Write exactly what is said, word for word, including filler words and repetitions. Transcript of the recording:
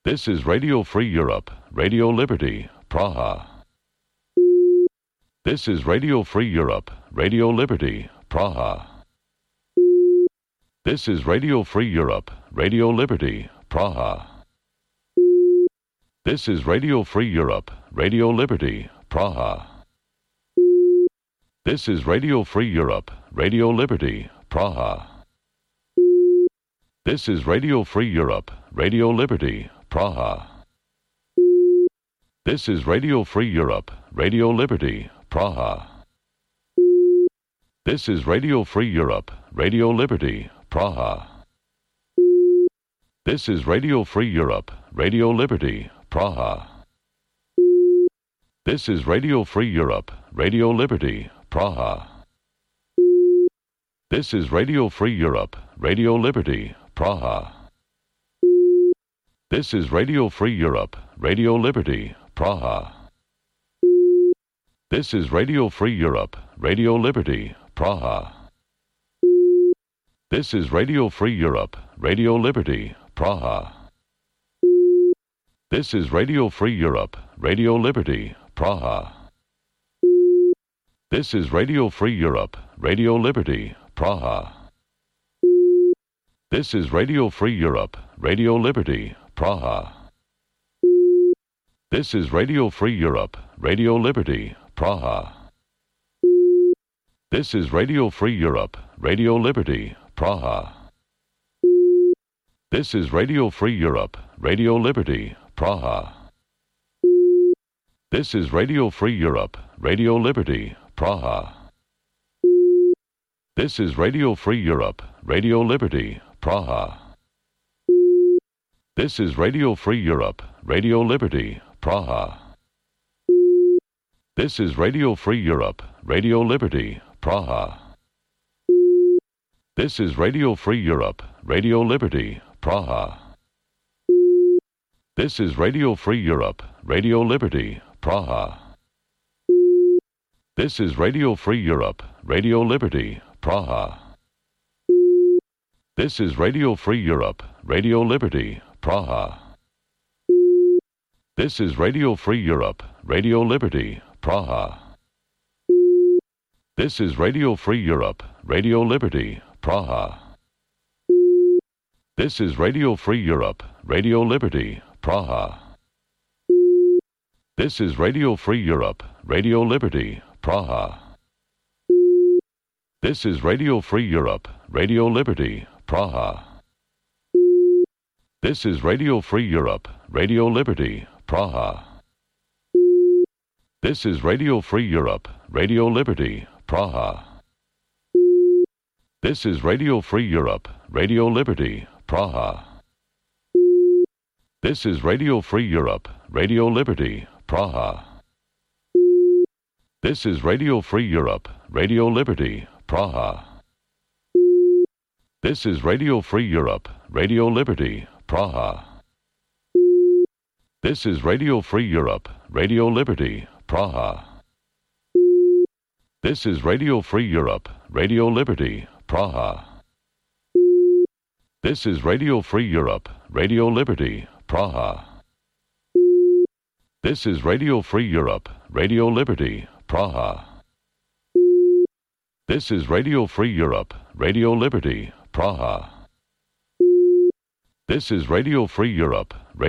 This is Radio Free Europe, Radio Liberty, Praha. This is Radio Free Europe, Radio Liberty, Praha. This is Radio Free Europe, Radio Liberty, Praha. This is Radio Free Europe, Radio Liberty, Praha. This is Radio Free Europe, Radio Liberty, Praha. This is Radio Free Europe, Radio Liberty, Praha. This is Radio Free Europe, Radio Liberty, Praha. This is Radio Free Europe, Radio Liberty, Praha. This is Radio Free Europe, Radio Liberty, Praha. This is Radio Free Europe, Radio Liberty, Praha. This is Radio Free Europe, Radio Liberty, Praha. This is Radio Free Europe, Radio Liberty, Praha. This is Radio Free Europe, Radio Liberty, Praha. This is Radio Free Europe, Radio Liberty, Praha. This is Radio Free Europe, Radio Liberty, Praha. This is Radio Free Europe, Radio Liberty, Praha. This is Radio Free Europe, Radio Liberty, Praha. This is Radio Free Europe, Radio Liberty, Praha. This is Radio Free Europe, Radio Liberty, Praha. This is Radio Free Europe, Radio Liberty, Praha. This is Radio Free Europe, Radio Liberty, Praha. This is Radio Free Europe, Radio Liberty, Praha. This is Radio Free Europe, Radio Liberty, Praha. This is Radio Free Europe, Radio Liberty, Praha. This is Radio Free Europe, Radio Liberty, Praha. This is Radio Free Europe, Radio Liberty, Praha. This is Radio Free Europe, Radio Liberty, Praha. This is Radio Free Europe, Radio Liberty, Praha. This is Radio Free Europe, Radio Liberty, Praha. This is Radio Free Europe, Radio Liberty, Praha. This is Radio Free Europe, Radio Liberty, Praha. This is Radio Free Europe, Radio Liberty, Praha. This is Radio Free Europe, Radio Liberty, Praha. This is Radio Free Europe, Radio Liberty, Praha. This is Radio Free Europe, Radio Liberty, Praha. This is Radio Free Europe, Radio Liberty, Praha. This is Radio Free Europe, Radio Liberty, Praha. This is Radio Free Europe, Radio Liberty, Praha. This is Radio Free Europe, Radio Liberty, Praha. This is Radio Free Europe, Radio Liberty, Praha. This is Radio Free Europe, Radio Liberty, Praha. This is Radio Free Europe, Radio Liberty, Praha. This is Radio Free Europe, Radio Liberty, Praha. This is Radio Free Europe, Radio Liberty, Praha. This is Radio Free Europe,